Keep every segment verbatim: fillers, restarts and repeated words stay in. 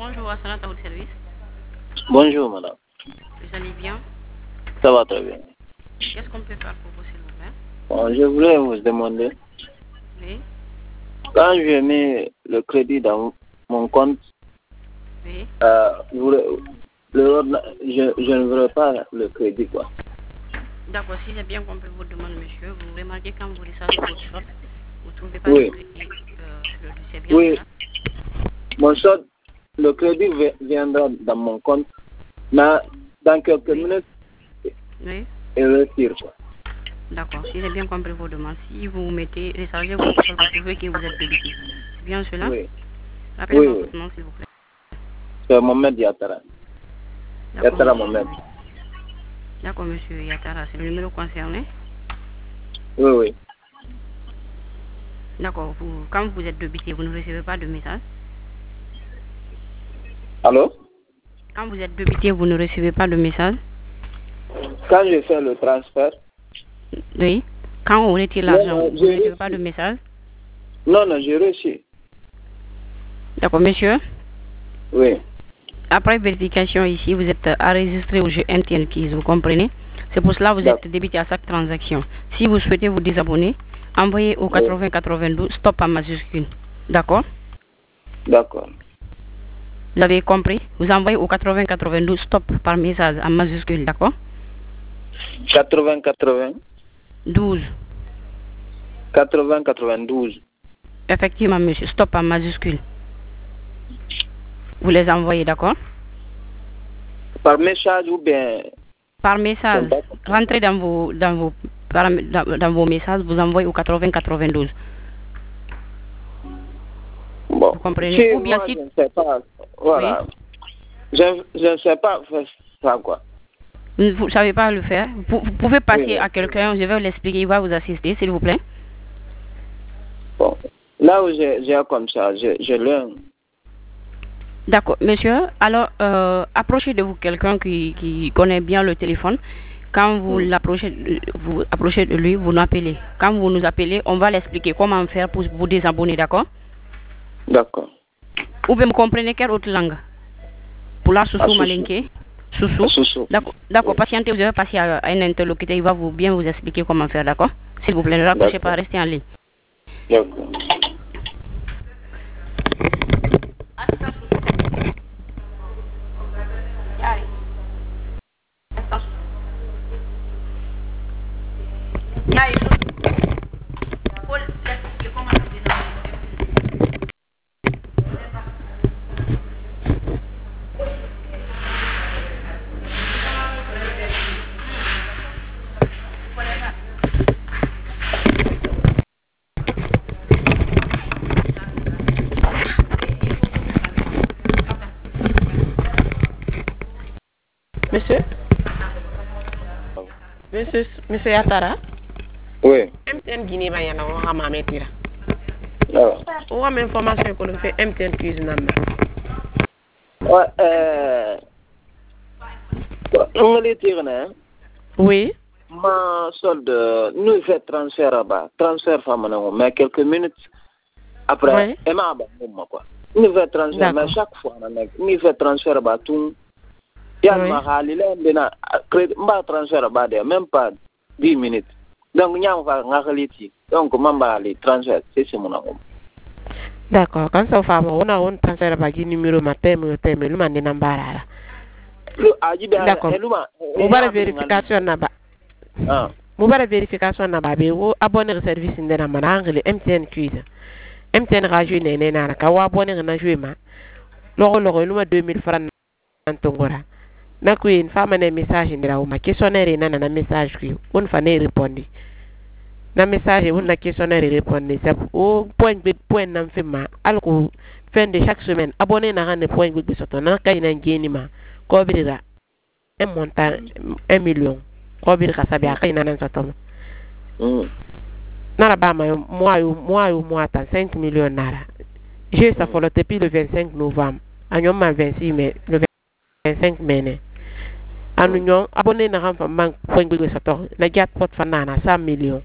Bonjour, Assanat à votre service. Bonjour, madame. Vous allez bien? Ça va très bien. Qu'est-ce qu'on peut faire pour vous, s'il vous plaît? Bon, je voulais vous demander, Oui. quand j'ai mis le crédit dans mon compte, Oui. euh, le, le, je, je ne voudrais pas le crédit, quoi. D'accord, si j'ai bien compris votre demande, monsieur, vous remarquez quand vous rechargez votre shop, vous ne trouvez pas Oui. de crédit euh, sur le dossier, bien Oui. cela? Mon solde, le crédit vi- viendra dans mon compte, mais dans quelques Oui. minutes, Oui. il retire, quoi. D'accord, si j'ai bien compris vos demandes, si vous mettez, rechargez votre shop, vous trouvez que vous êtes débité. C'est bien cela? Oui. Rappelez-moi Oui, oui. votre nom, s'il vous plaît. C'est Mohamed Yatara. D'accord, Yatara monsieur. Mohamed. D'accord, monsieur Yatara, c'est le numéro concerné. Oui, oui. D'accord, vous, quand vous êtes débité, vous ne recevez pas de message. Allô? Quand vous êtes débité, vous ne recevez pas de message. Quand je fais le transfert, Oui. Quand on retire non, l'argent, non, vous ne j'ai recevez pas reçu. de message. Non, non, j'ai reçu. D'accord, monsieur. Oui. Après vérification ici, vous êtes enregistré au jeu M T N Quiz, vous comprenez? C'est pour cela que vous êtes D'accord. débité à chaque transaction. Si vous souhaitez vous désabonner, envoyez au Oui. quatre-vingts quatre-vingt-douze stop en majuscule. D'accord? D'accord. Vous avez compris? Vous envoyez au quatre-vingts quatre-vingt-douze stop par message en majuscule, d'accord? quatre-vingts quatre-vingts. douze. quatre-vingts quatre-vingt-douze. Effectivement, monsieur, stop en majuscule. Vous les envoyez, d'accord? Par message ou bien Par message. Rentrez dans vos, dans vos, param- dans, dans vos messages, vous envoyez au quatre-vingts quatre-vingt-douze. bon. Vous comprenez? Si Ou bien moi si... je ne sais pas, voilà. Je, je ne sais pas faire ça, quoi. Vous ne savez pas le faire. Vous, vous pouvez passer Oui, oui. à quelqu'un, je vais l'expliquer, il va vous assister, s'il vous plaît. Bon. Là où j'ai j'ai comme ça, je, je learn. D'accord, monsieur. Alors, euh, approchez de vous quelqu'un qui, qui connaît bien le téléphone. Quand vous Hmm. l'approchez, vous approchez de lui, vous nous appelez. Quand vous nous appelez, on va l'expliquer comment faire pour vous désabonner, d'accord? D'accord. Ou bien vous comprenez quelle autre langue? Pour la À Soussou Soussou. Malinké. À Soussou. Soussou. D'accord, d'accord. Oui. Patientez, vous allez passer à, à un interlocuteur, il va vous bien vous expliquer comment faire, d'accord? S'il vous plaît, ne raccrochez pas, D'accord. restez en ligne. D'accord. Monsieur? Monsieur, monsieur Yatara? Oui. M T N Guinée ba yana wa ma metira. Alors. Wa ma information ko fait M T N quiz number. Ouais, euh. On va dire, hein? Oui. Ma solde, nous fait transfert là-bas. Transfert femme, mais quelques minutes après, Oui. elle m'a moi quoi. Nous fait transfert, mais D'accord. chaque fois, nous fait transfert là-bas tout. Il y a Oui. ma hali là, maintenant, m'a transfert là-bas, même pas dix minutes. Donc, il y a un ngakhaliti. Donc, m'a aller transfert, c'est ce mon amour. D'accord. Quand ça fait on a on transfert ba gi numéro ma thème thème lu man number ala. D'accord. Mu bara vérification na ba. Ah. Mu bara vérification na ba be wo abonné service ndena mana angle M T N quiz. M T N radio ne ne na ka wa abonné na jouer ma. Logo logo lu ma deux mille francs antongora. Na ku une femme na message ndira o ma questionnaire na na message ku on fa ne répondre. Na message on na questionnaire répondre c'est au point de point na mfima alko fin de chaque semaine abonné na ran point de soto na kay na ngeni ma ko birira un montant un million ko birira sabi akay na nan soto Mm. na ba ma moi moi moi ta cinq millions nara j'ai ça follow depuis le vingt-cinq novembre anyom ma vingt-six mai le vingt-cinq mai anu ñoo abonné na ran fa man point de soto na jackpot fa na cent millions.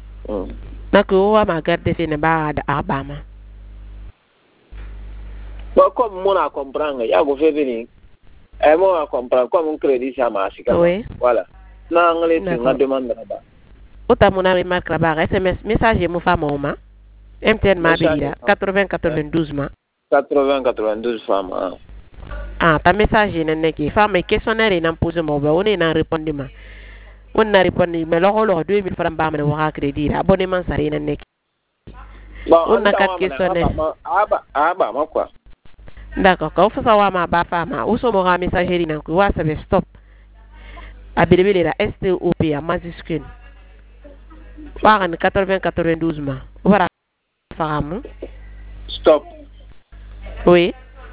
Na ko wa ma garde fe ne ba da abama. Bon, comme mon a comprendre, il y a vous fait venir. Et moi a comprendre comme un crédit ça marche. Oui. Voilà. Non, on est on demande là-bas. Ota mon remarque là-bas, S M S message mo femme au ma. M T N ma bira quatre-vingts quatre-vingt-douze ma. quatre-vingts quatre-vingt-douze femmes. Ah, ta message n'est que femme questionnaire et n'en pose mon on est n'en répondre ma. On n'a répondu mais loro deux mille francs ba me wa crédit abonnement ça rien n'est. On a quatre questionnaires. Ah bah ah bah moi quoi. D'accord, quand vous savez ma ba femme, où sont mon messagerie nan ko wa ça stop. Abelebele la S T O P à majuscule. Waran quatre-vingts quatre-vingt-douze ma. Voilà. Faram. Stop. Oui.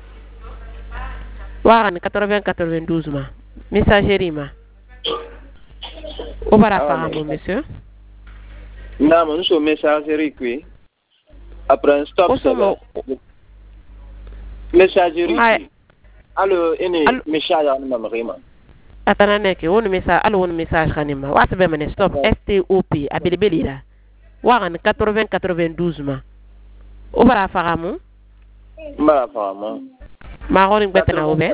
Waran quatre-vingts quatre-vingt-douze ma. Messagerie ma. Où voilà faram monsieur? Non, mon so messagerie qui. Après un stop. Messagerie. Allo ene message à ma marima. Atana neke wonu message allo wonu message kanima wata be mane stop S T O P abelebeli la waran quatre-vingts quatre-vingt-douze ma o bara faramu bara faramu ma horin betana obe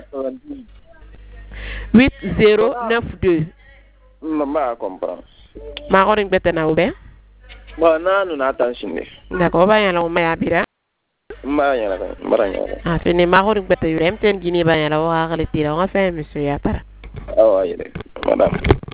huit zéro neuf deux ma comprendre ma horin betana obe bon nanu na attention ni d'accord ba yala o maya bira ma yala mara yala ah fini ma horin betana yure M T N gini ba yala wa gale tira wa fa monsieur ya para ah ouais madame